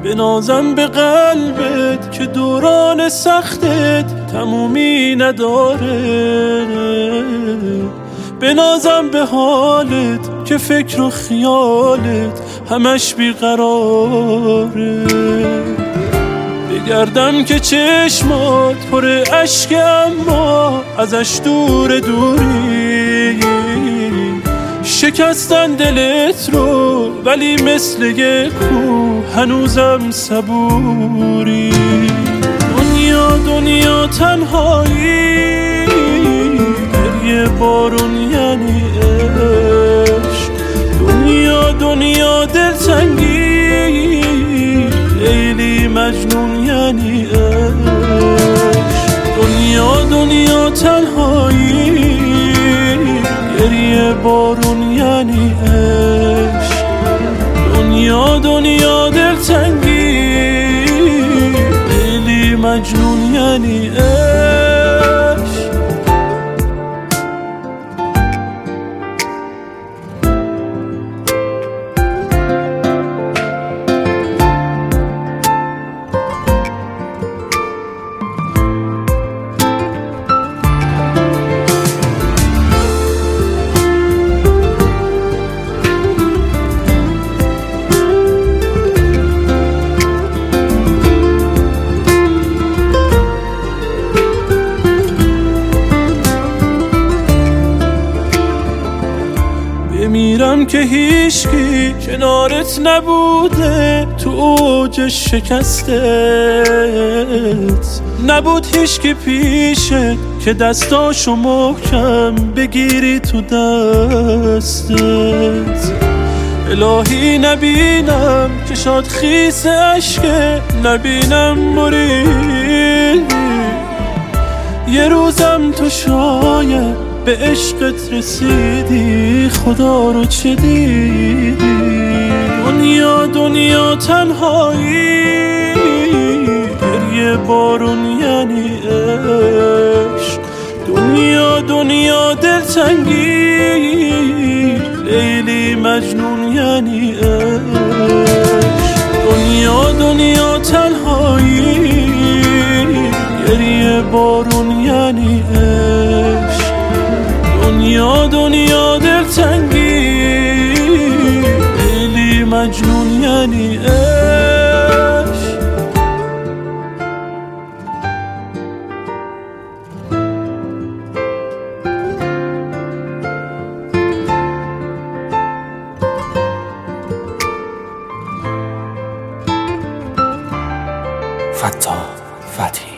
بنازم به قلبت که دوران سختت تمومی نداره، بنازم به حالت که فکر و خیالت همش بیقراره. بگردم که چشمات پر اشک اما ازش دوری، شکستن دلت رو ولی مثل یک کوه هنوزم صبوری. دنیا تنهایی، گریه بارون یعنی عشق. دنیا دلتنگی، لیلی مجنون یعنی عشق. دنیا تنهایی، گریه بارون یعنی عشق. دنیا دلتنگی، لیلی مجنون یعنی عشق. بمیرم که هیچکی کنارت نبوده، تو اوج شکستت نبود هیچکی پیشت که دستاشو محکم بگیری تو دستت. الهی نبینم چشات خیس عشقه، نبینم مرید یه روزم تو شاید به عشقت رسیدی، خدا رو چه دیدی. دنیا تنهایی، گریه بارون یعنی عشق. دنیا دلتنگی، لیلی مجنون یعنی عشق. دنیا تنهایی، گریه بارون یعنی عشق. دنیا دلتنگی، لیلی مجنون یعنی عشق. فتاح فتحی